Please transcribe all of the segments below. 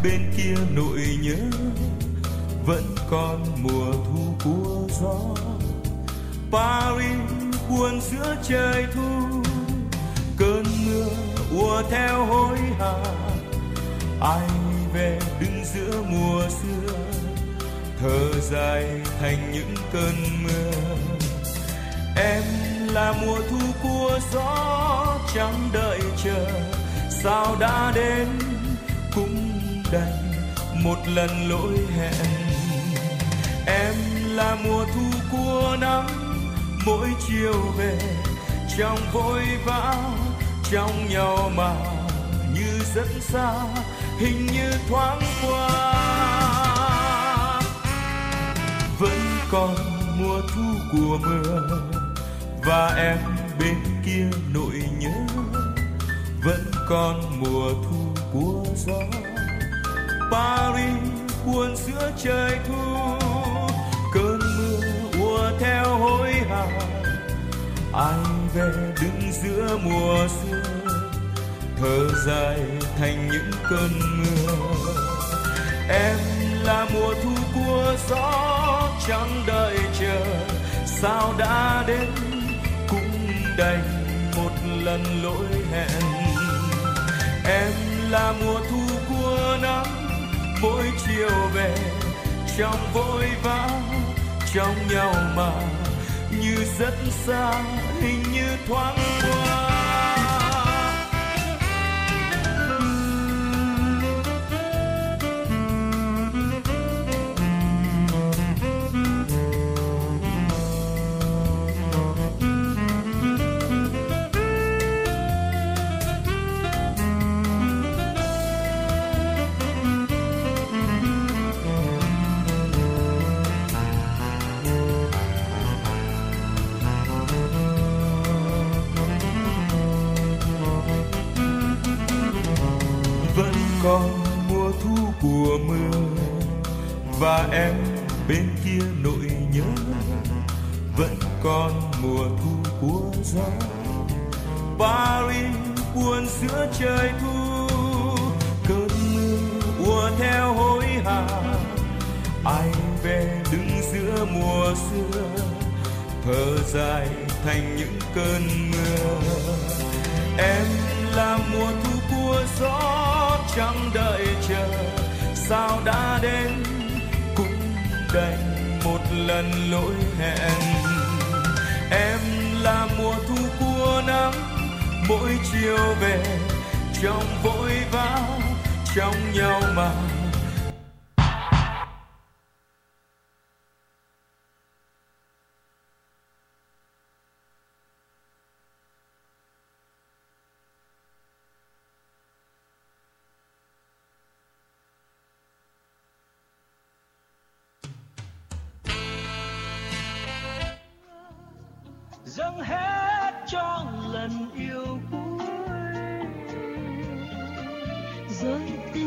bên kia nỗi nhớ vẫn còn mùa thu của gió. Paris buồn giữa trời thu, cơn mưa ùa theo hối hả. Ai về đứng giữa mùa xưa, thở dài thành những cơn mưa. Em là mùa thu của gió, chẳng đợi chờ sao đã đến, cũng đành một lần lỗi hẹn. Em là mùa thu của nắng, mỗi chiều về trong vội vã, trong nhau mà như rất xa, hình như thoáng qua. Vẫn còn mùa thu của mưa, và em bên kia nỗi nhớ vẫn còn mùa thu của gió. Paris buồn giữa trời thu, cơn mưa ùa theo hối hả. Ai về đứng giữa mùa xưa, thở dài thành những cơn mưa. Em là mùa thu của gió, chẳng đợi chờ sao đã đến, cũng đành một lần lỗi hẹn. Em là mùa thu của nắng, mỗi chiều về trong vội vã, trong nhau mà như rất xa, hình như thoáng qua. Còn mùa thu của mưa, và em bên kia nỗi nhớ vẫn còn mùa thu của gió. Paris buồn giữa trời thu, cơn mưa ùa theo hối hả. Ai về đứng giữa mùa xưa, thở dài thành những cơn mưa. Em là mùa thu của gió, chẳng đợi chờ sao đã đến, cũng đành một lần lỗi hẹn. Em là mùa thu của nắng, mỗi chiều về trong vội vã, trong nhau mà. dâng hết cho lần yêu cuối. Rồi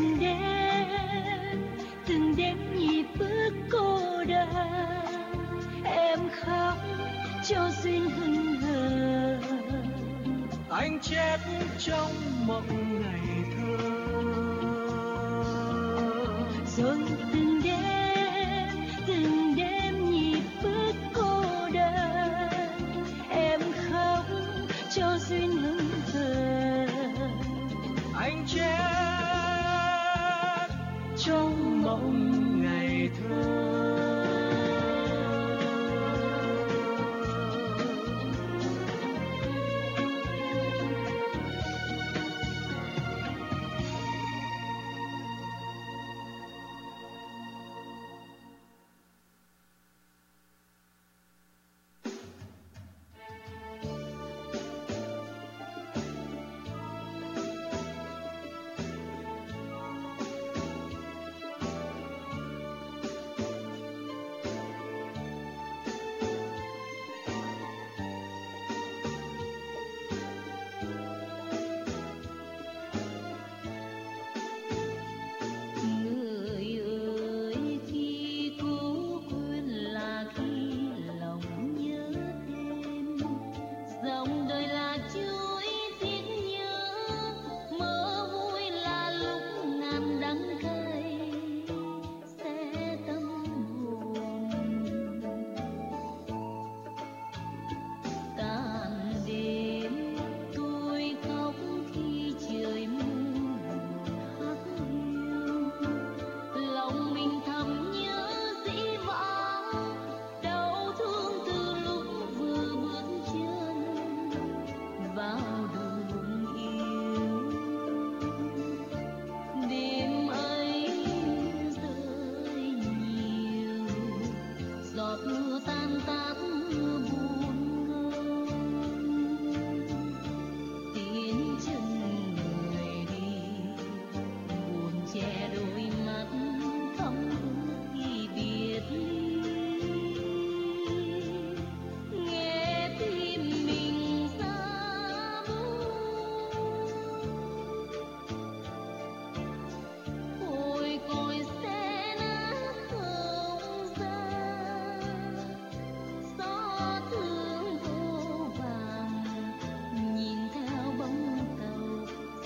từng đêm nhịp bước cô đơn, em khóc cho duyên hững hờ. Anh chết trong mộng ngày thơ. Rồi từng đêm nhịp bước cô đơn, em khóc cho duyên hững hờ. Anh chết trong mộng ngày thơ.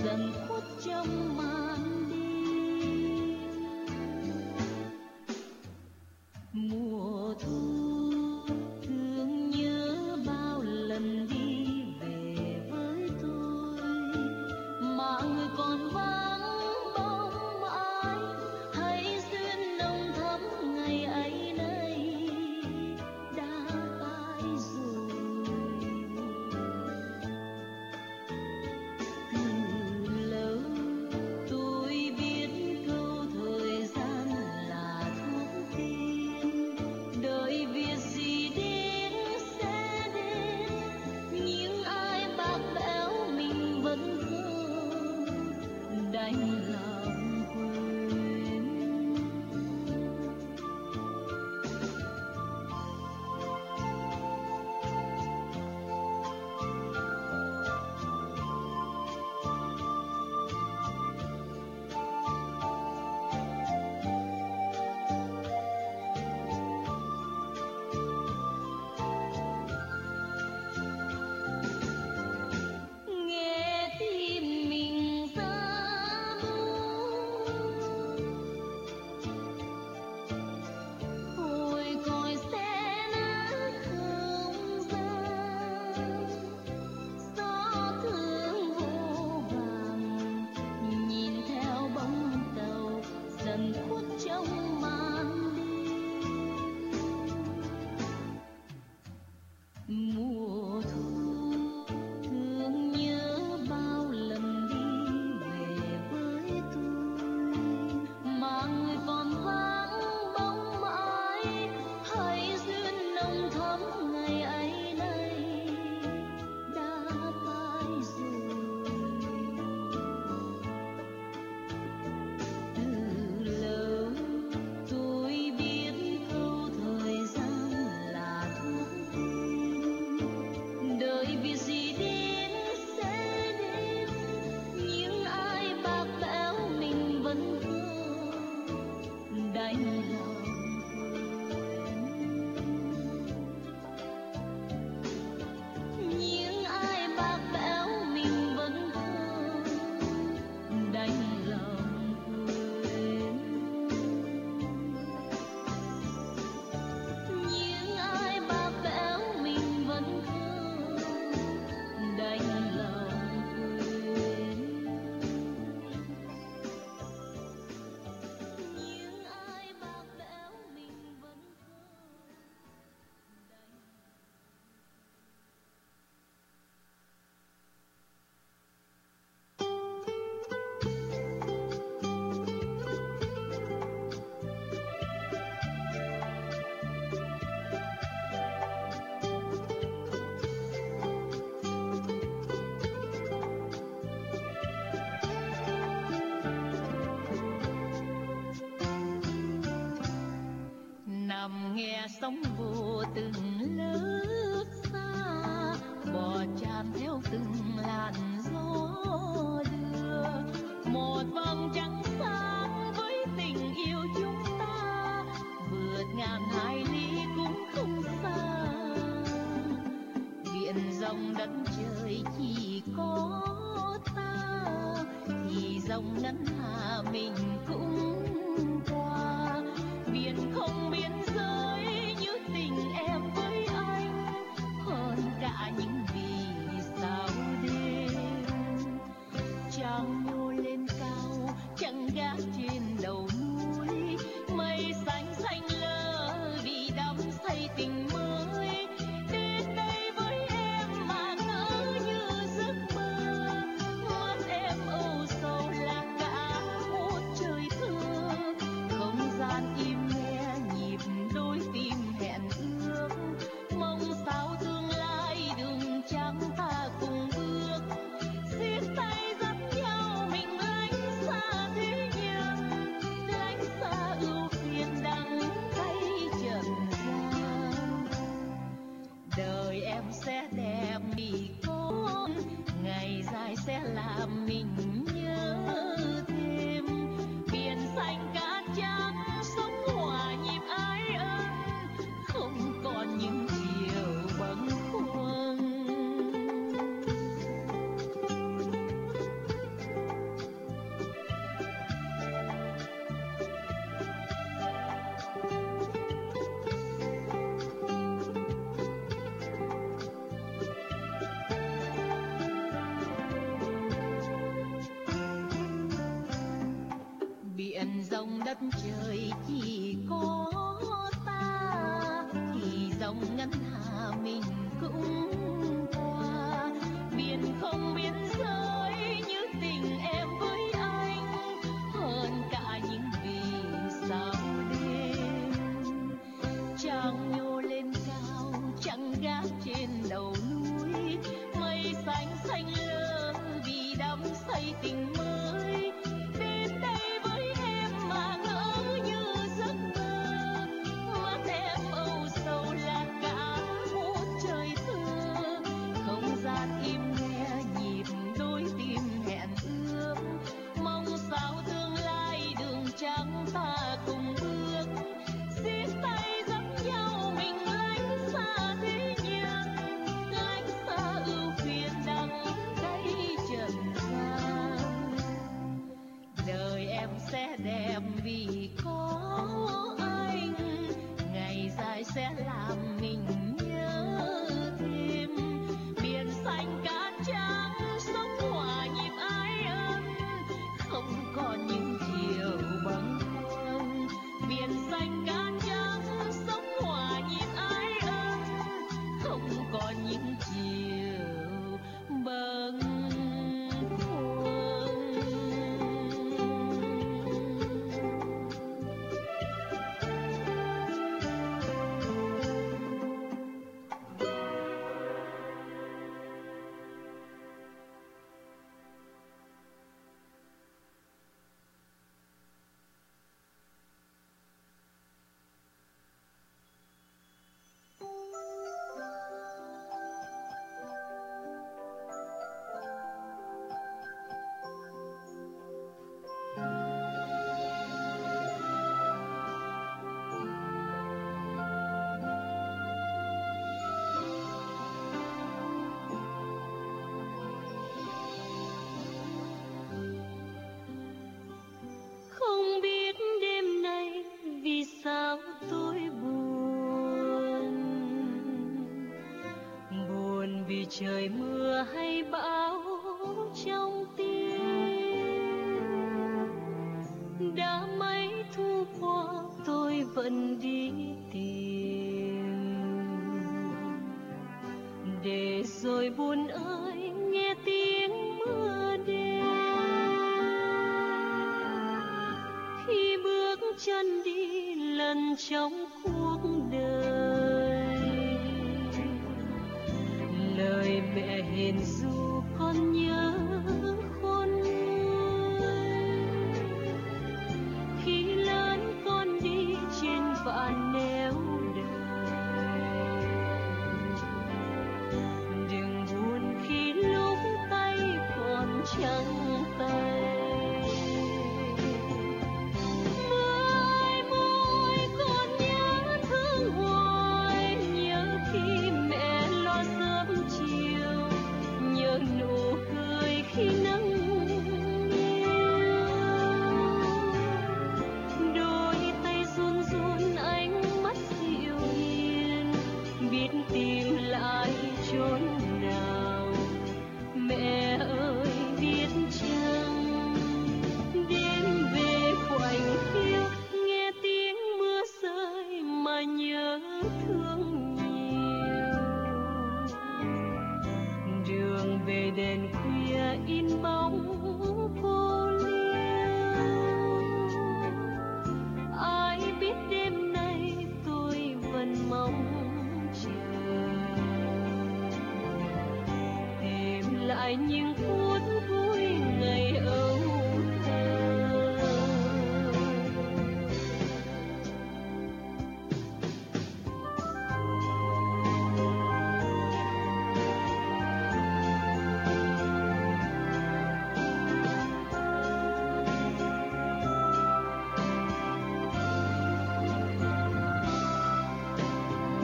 dần khuất trong màn đêm. Mùa thu thương nhớ bao lần đi về với tôi, mà người còn vắng bóng ai, hãy duyên nồng thắm ngày ấy nay đã phai rồi. Từ lâu tôi biết câu thời gian là thuốc tiên, đợi việc gì đến sẽ đến, nhưng ai bạc bẽo mình vẫn không đành lòng quên. Nghe tim mình ra buồn, hồi còi xe nát không gian, gió thương vô vàng nhìn theo bóng tàu dần khuất trong màn đêm. Mùa thu thương nhớ bao lần đi về với tôi, mà người còn vắng bóng ai, hãy duyên nồng thắm ngày ấy nay đã phai rồi. Từ lâu tôi biết câu thời gian là thuốc tiên, đợi việc gì đến sẽ đến, nhưng ai bạc bẽo mình vẫn không đành lòng quên. Nhưng ai bạc bẽo mình vẫn không đành lòng quên. Nhưng ai bạc bẽo mình vẫn không đành lòng quên. Nhưng ai bạc bẽo mình vẫn không đành. Nằm nghe sóng vô từng lớp xa, bò tràn theo từng làn gió đưa, một vầng trăng sáng với tình yêu chúng ta, vượt ngàn hải lý cũng không xa. Biển rộng đất trời chỉ có ta, thì dòng ngân hà mình cũng qua. Biển không biên giới như tình em với anh, hơn cả những vì sao đêm. Trăng nhô lên cao, trăng gác trên đầu núi, mây xanh xanh lơ vì đắm say tình mới. Đến đây với em mà ngỡ như giấc mơ, mắt em âu sầu là cả một trời thơ. Không gian im nghe nhịp đôi tim hẹn ước, mong sao tương lai đường trắng ta cùng bước. Xiết tay dắt nhau mình lánh xa thế nhân, lánh xa ưu phiền đắng cay trần gian. Đời em sẽ đẹp vì con, ngày dài sẽ làm mình nhớ thêm. Biển xanh cát trắng sống hòa nhịp ái ân, không còn những điều bâng khuâng. biển rộng đất trời chỉ có ta, thì dòng ngân hà mình cũng qua. Biển không biên giới như tình em với anh, hơn cả những vì sao đêm. Trăng nhô lên cao, trăng gác trên đầu núi, mây xanh xanh lơ vì đắm say tình mới. Đến đây với em mà ngỡ như giấc mơ, mắt em âu sầu là cả một trời thơ. Không gian im nghe nhịp đôi tim hẹn ước, mong sao tương lai đường trắng ta cùng bước. Xiết tay dắt nhau mình lánh xa thế nhân, lánh xa ưu phiền đắng cay trần gian. Đời em sẽ đẹp vì có anh, ngày dài sẽ làm mình nhớ thêm. Biển xanh cát trắng sống hòa nhịp ái ân, không còn những chiều bâng khuâng. Biển xanh cát trắng sống hòa nhịp ái ân, không còn những chiều bâng khuâng. Không biết đêm nay vì sao tôi buồn, buồn vì trời mưa hay bão trong tim. Đã mấy thu qua tôi vẫn đi tìm, để rồi buồn ơi nghe tiếng mưa đêm. Khi bước chân đi lần trong cuộc đời, lời mẹ hiền ru con nhớ khôn nguôi. Khi lớn con đi trên vạn nẻo đời, đừng buồn khi lúc tay còn trắng tay. Nụ cười khi nắng yêu, đôi tay run run ánh mắt dịu hiền, biết tìm lại chốn nào. Mẹ ơi biết chăng đêm về quạnh hiu, nghe tiếng mưa rơi mà nhớ thương nhiều. Đường về đèn khuya in bóng cô liêu, ai biết đêm nay tôi vẫn mong chờ, tìm lại những phút vui ngày âu thơ.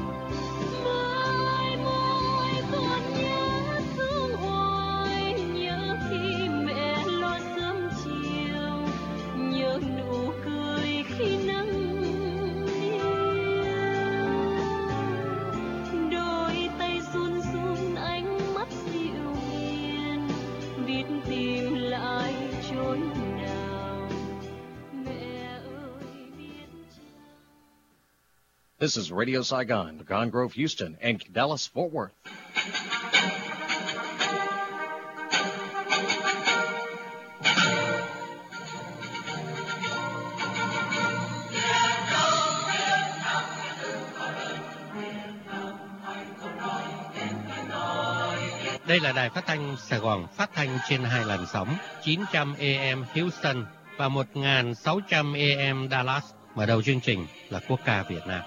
Mãi mãi còn nhớ thương hoài, nhớ This is Radio Saigon, Pecan Grove, Houston, and Dallas, Fort Worth. Đây là đài phát thanh Sài Gòn, phát thanh trên 2 làn sóng 900 AM Houston và 1600 AM Dallas. Mở đầu chương trình là quốc ca Việt Nam.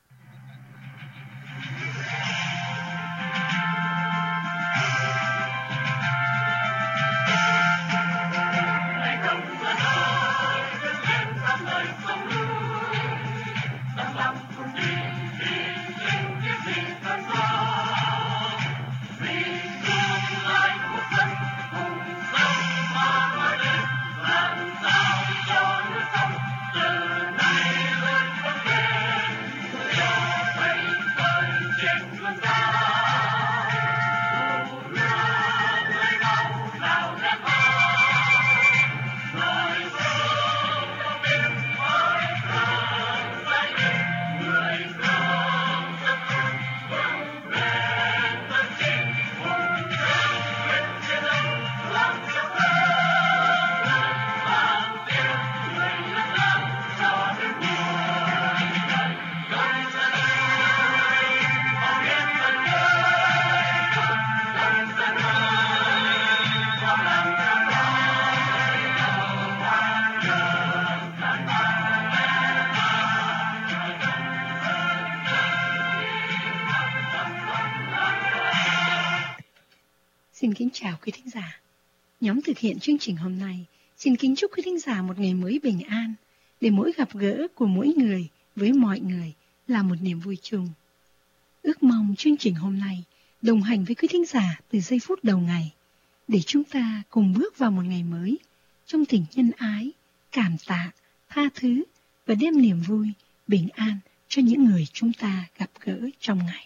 Xin kính chào quý thính giả. Nhóm thực hiện chương trình hôm nay xin kính chúc quý thính giả một ngày mới bình an, để mỗi gặp gỡ của mỗi người với mọi người là một niềm vui chung. Ước mong chương trình hôm nay đồng hành với quý thính giả từ giây phút đầu ngày, để chúng ta cùng bước vào một ngày mới trong tình nhân ái, cảm tạ, tha thứ và đem niềm vui, bình an cho những người chúng ta gặp gỡ trong ngày.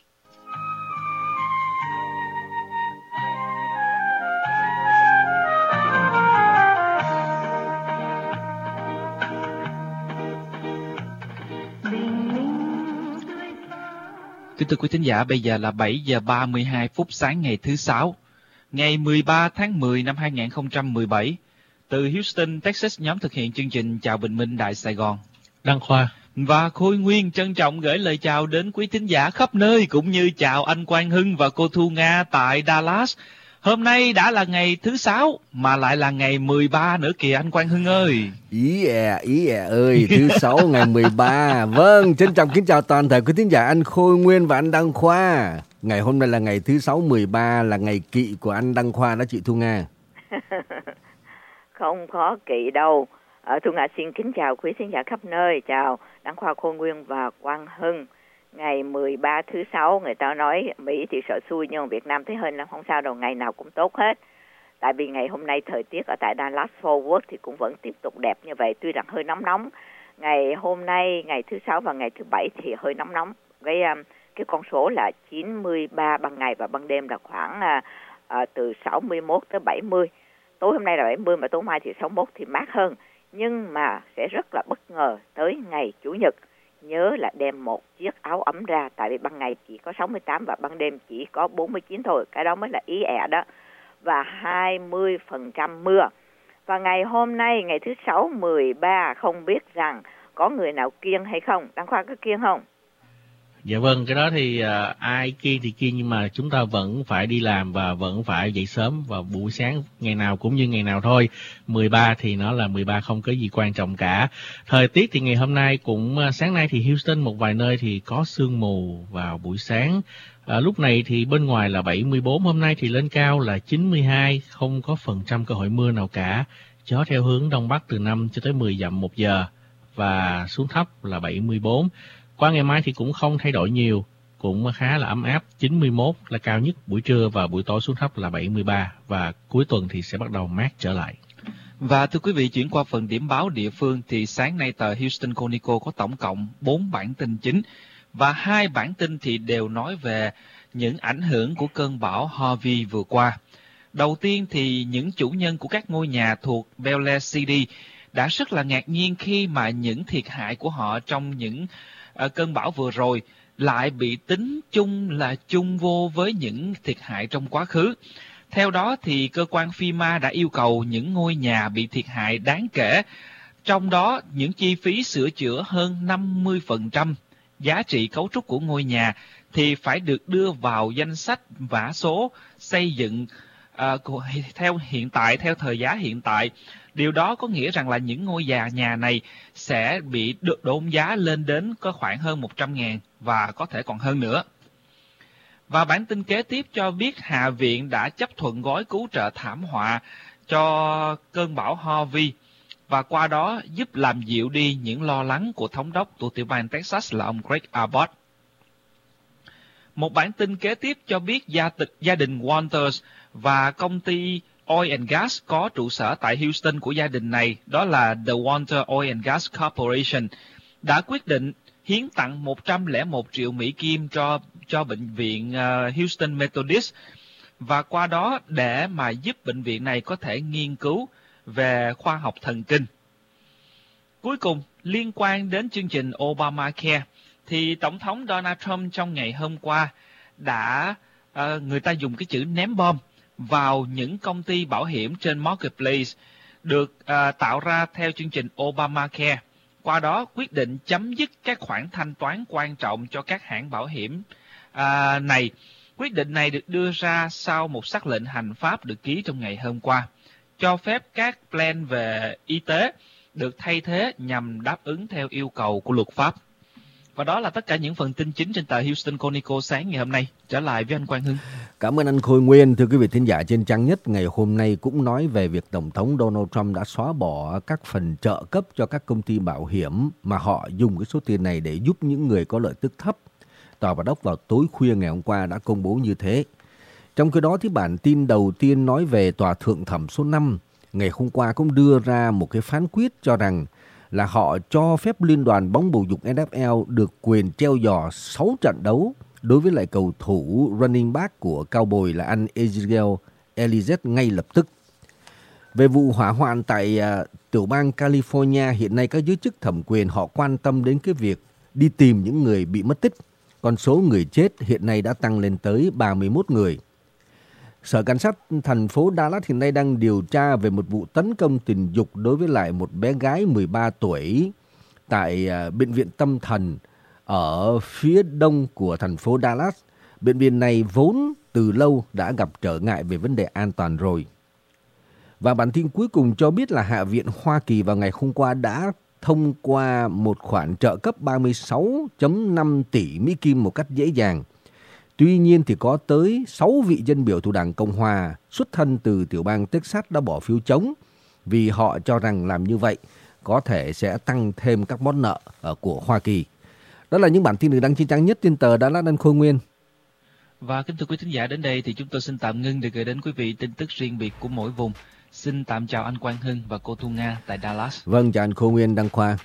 Kính thưa quý thính giả, bây giờ là 7 giờ 32 phút sáng ngày thứ Sáu, ngày 13 tháng 10 năm 2017. Từ Houston, Texas, nhóm thực hiện chương trình Chào Bình Minh Đại Sài Gòn, Đăng Khoa và Khôi Nguyên trân trọng gửi lời chào đến quý thính giả khắp nơi, cũng như chào anh Quang Hưng và cô Thu Nga tại Dallas. Hôm nay đã là ngày thứ Sáu, mà lại là ngày 13 nữa kìa anh Quang Hưng ơi. Ý ơi, thứ Sáu ngày 13. Vâng, trân trọng kính chào toàn thể quý thính giả anh Khôi Nguyên và anh Đăng Khoa. Ngày hôm nay là ngày thứ Sáu 13, là ngày kỵ của anh Đăng Khoa đó chị Thu Nga. Không có kỵ đâu. Thu Nga xin kính chào quý thính giả khắp nơi, chào Đăng Khoa, Khôi Nguyên và Quang Hưng. Ngày 13 thứ Sáu, người ta nói Mỹ thì sợ xui, nhưng Việt Nam thấy hên lắm, không sao đâu, ngày nào cũng tốt hết. Tại vì ngày hôm nay thời tiết ở tại Dallas, Fort Worth thì cũng vẫn tiếp tục đẹp như vậy, tuy rằng hơi nóng. Ngày hôm nay, ngày thứ Sáu và ngày thứ Bảy thì hơi nóng. Cái con số là 93 ban ngày và ban đêm là khoảng từ 61 tới 70. Tối hôm nay là 70 mà tối mai thì 61 thì mát hơn. Nhưng mà sẽ rất là bất ngờ tới ngày Chủ nhật. Nhớ là đem một chiếc áo ấm ra, tại vì ban ngày chỉ có 68 và ban đêm chỉ có 49 thôi. Cái đó mới là ý ẹ đó. Và 20% mưa. Và ngày hôm nay, ngày thứ Sáu 13, không biết rằng có người nào kiêng hay không? Đăng Khoa có kiêng không? Dạ vâng, cái đó thì ai kiêng thì kiêng, nhưng mà chúng ta vẫn phải đi làm và vẫn phải dậy sớm vào buổi sáng, ngày nào cũng như ngày nào thôi. 13 thì nó là 13, không có gì quan trọng cả. Thời tiết thì ngày hôm nay cũng, sáng nay thì Houston một vài nơi thì có sương mù vào buổi sáng. Lúc này thì bên ngoài là 74, hôm nay thì lên cao là 92, không có phần trăm cơ hội mưa nào cả. Gió theo hướng đông bắc từ 5 cho tới 10 dặm một giờ và xuống thấp là 74. Qua ngày mai thì cũng không thay đổi nhiều, cũng khá là ấm áp, 91 là cao nhất buổi trưa và buổi tối xuống thấp là 73, và cuối tuần thì sẽ bắt đầu mát trở lại. Và thưa quý vị, chuyển qua phần điểm báo địa phương thì sáng nay tờ Houston Chronicle có tổng cộng 4 bản tin chính, và 2 bản tin thì đều nói về những ảnh hưởng của cơn bão Harvey vừa qua. Đầu tiên thì những chủ nhân của các ngôi nhà thuộc Bel Air City đã rất là ngạc nhiên khi mà những thiệt hại của họ trong những cơn bão vừa rồi lại bị tính chung là chung vô với những thiệt hại trong quá khứ. Theo đó thì cơ quan FEMA đã yêu cầu những ngôi nhà bị thiệt hại đáng kể, trong đó những chi phí sửa chữa hơn 50% giá trị cấu trúc của ngôi nhà thì phải được đưa vào danh sách mã số xây dựng theo thời giá hiện tại. Điều đó có nghĩa rằng là những ngôi nhà này sẽ bị được đôn giá lên đến có khoảng hơn 100.000 và có thể còn hơn nữa. Và bản tin kế tiếp cho biết Hạ viện đã chấp thuận gói cứu trợ thảm họa cho cơn bão Harvey và qua đó giúp làm dịu đi những lo lắng của thống đốc của tiểu bang Texas là ông Greg Abbott. Một bản tin kế tiếp cho biết gia đình Walters và công ty Oil and Gas có trụ sở tại Houston của gia đình này, đó là The Walter Oil and Gas Corporation, đã quyết định hiến tặng 101 triệu Mỹ Kim cho bệnh viện Houston Methodist và qua đó để mà giúp bệnh viện này có thể nghiên cứu về khoa học thần kinh. Cuối cùng, liên quan đến chương trình Obamacare, thì Tổng thống Donald Trump trong ngày hôm qua đã người ta dùng cái chữ ném bom vào những công ty bảo hiểm trên Marketplace được tạo ra theo chương trình Obamacare. Qua đó quyết định chấm dứt các khoản thanh toán quan trọng cho các hãng bảo hiểm này. Quyết định này được đưa ra sau một sắc lệnh hành pháp được ký trong ngày hôm qua, cho phép các plan về y tế được thay thế nhằm đáp ứng theo yêu cầu của luật pháp. Và đó là tất cả những phần tin chính trên tờ Houston Chronicle sáng ngày hôm nay. Trở lại với anh Quang Hưng. Cảm ơn anh Khôi Nguyên. Thưa quý vị thính giả, trên trang nhất ngày hôm nay cũng nói về việc Tổng thống Donald Trump đã xóa bỏ các phần trợ cấp cho các công ty bảo hiểm mà họ dùng cái số tiền này để giúp những người có lợi tức thấp. Tòa Bạch Ốc vào tối khuya ngày hôm qua đã công bố như thế. Trong khi đó thì bản tin đầu tiên nói về Tòa Thượng thẩm số 5 ngày hôm qua cũng đưa ra một cái phán quyết cho rằng là họ cho phép Liên đoàn bóng bầu dục NFL được quyền treo giò 6 trận đấu đối với lại cầu thủ running back của Cowboys là anh Ezekiel Elliott ngay lập tức. Về vụ hỏa hoạn tại tiểu bang California, hiện nay các giới chức thẩm quyền họ quan tâm đến cái việc đi tìm những người bị mất tích. Con số người chết hiện nay đã tăng lên tới 31 người. Sở Cảnh sát thành phố Dallas hiện nay đang điều tra về một vụ tấn công tình dục đối với lại một bé gái 13 tuổi tại bệnh viện tâm thần ở phía đông của thành phố Dallas. Bệnh viện này vốn từ lâu đã gặp trở ngại về vấn đề an toàn rồi. Và bản tin cuối cùng cho biết là Hạ viện Hoa Kỳ vào ngày hôm qua đã thông qua một khoản trợ cấp 36.5 tỷ Mỹ Kim một cách dễ dàng. Tuy nhiên thì có tới 6 vị dân biểu thuộc Đảng Cộng Hòa xuất thân từ tiểu bang Texas đã bỏ phiếu chống vì họ cho rằng làm như vậy có thể sẽ tăng thêm các món nợ của Hoa Kỳ. Đó là những bản tin được đăng trên trang nhất trên tờ Dallas Đăng Khôi Nguyên. Và kính thưa quý thính giả, đến đây thì chúng tôi xin tạm ngưng để gửi đến quý vị tin tức riêng biệt của mỗi vùng. Xin tạm chào anh Quang Hưng và cô Thu Nga tại Dallas. Vâng, chào anh Khôi Nguyên, Đăng Khoa.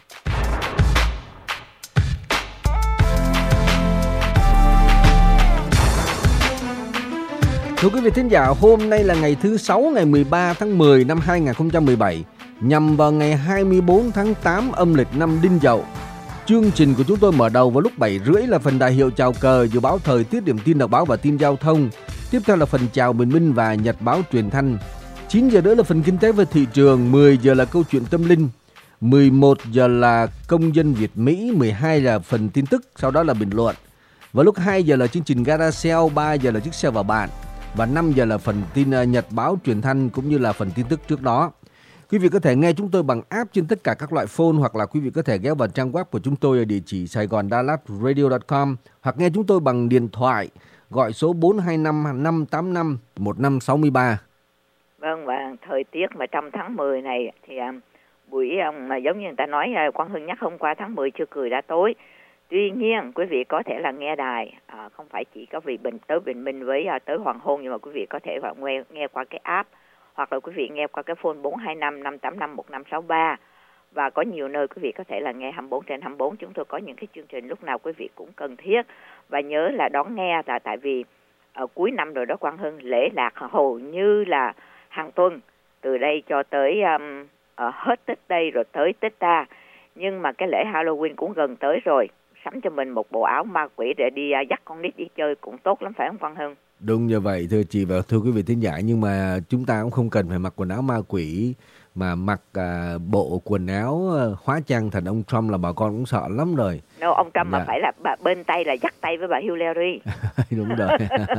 Thưa quý vị thính giả, hôm nay là ngày thứ 6, ngày 13 tháng 10 năm 2017, nhằm vào ngày 24 tháng 8 âm lịch năm Đinh Dậu. Chương trình của chúng tôi mở đầu vào lúc 7:30 là phần đại hiệu chào cờ, dự báo thời tiết, điểm tin đọc báo và tin giao thông. Tiếp theo là phần chào bình minh và nhật báo truyền thanh. 9 giờ nữa là phần kinh tế và thị trường, 10 giờ là câu chuyện tâm linh, 11 giờ là công dân Việt Mỹ, 12 là phần tin tức, sau đó là bình luận. Vào lúc 2 giờ là chương trình Garacel, 3 giờ là chiếc xe và bạn. Và 5 giờ là phần tin nhật báo truyền thanh cũng như là phần tin tức trước đó. Quý vị có thể nghe chúng tôi bằng app trên tất cả các loại phone, hoặc là quý vị có thể ghé vào trang web của chúng tôi ở địa chỉ saigondallatradio.com, hoặc nghe chúng tôi bằng điện thoại gọi số 425 585 1563. Vâng, và thời tiết mà trong tháng 10 này thì buổi mà giống như người ta nói, Quang Hưng nhắc hôm qua tháng 10 chưa cười đã tối. Tuy nhiên quý vị có thể là nghe đài, không phải chỉ có vì bình minh với tới hoàng hôn, nhưng mà quý vị có thể nghe qua cái app, hoặc là quý vị nghe qua cái phone 425 585 1563. Và có nhiều nơi quý vị có thể là nghe 24/24. Chúng tôi có những cái chương trình lúc nào quý vị cũng cần thiết. Và nhớ là đón nghe, là tại vì cuối năm rồi đó Quang Hưng, lễ lạc hầu như là hàng tuần, từ đây cho tới hết Tết đây rồi tới Tết ta. Nhưng mà cái lễ Halloween cũng gần tới rồi. sắm cho mình một bộ áo ma quỷ để đi dắt con nít đi chơi cũng tốt lắm, phải không Văn Hưng? Đúng như vậy thưa chị và thưa quý vị thính giả, nhưng mà chúng ta cũng không cần phải mặc quần áo ma quỷ, mà mặc bộ quần áo hóa trang thành ông Trump là bà con cũng sợ lắm rồi. No, ông Trump mà phải là bên tay là dắt tay với bà Hillary. Đúng rồi.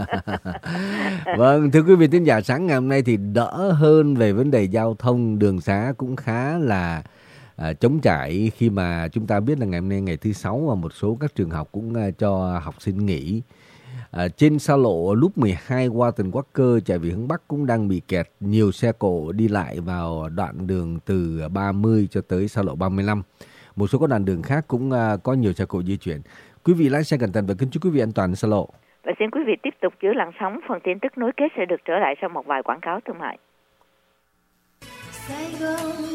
Vâng, thưa quý vị thính giả, sáng ngày hôm nay thì đỡ hơn về vấn đề giao thông, đường xá cũng khá là trống trải khi mà chúng ta biết là ngày hôm nay ngày thứ Sáu và một số các trường học cũng cho học sinh nghỉ. Trên xa lộ lúc 12 Walton Walker chạy về hướng Bắc cũng đang bị kẹt, nhiều xe cộ đi lại vào đoạn đường từ 30 cho tới xa lộ 35. Một số các đoạn đường khác cũng có nhiều xe cộ di chuyển. Quý vị lái xe cẩn thận và kính chúc quý vị an toàn xa lộ. Và xin quý vị tiếp tục giữ làn sóng, phần tin tức nối kết sẽ được trở lại sau một vài quảng cáo thương mại. Sài Gòn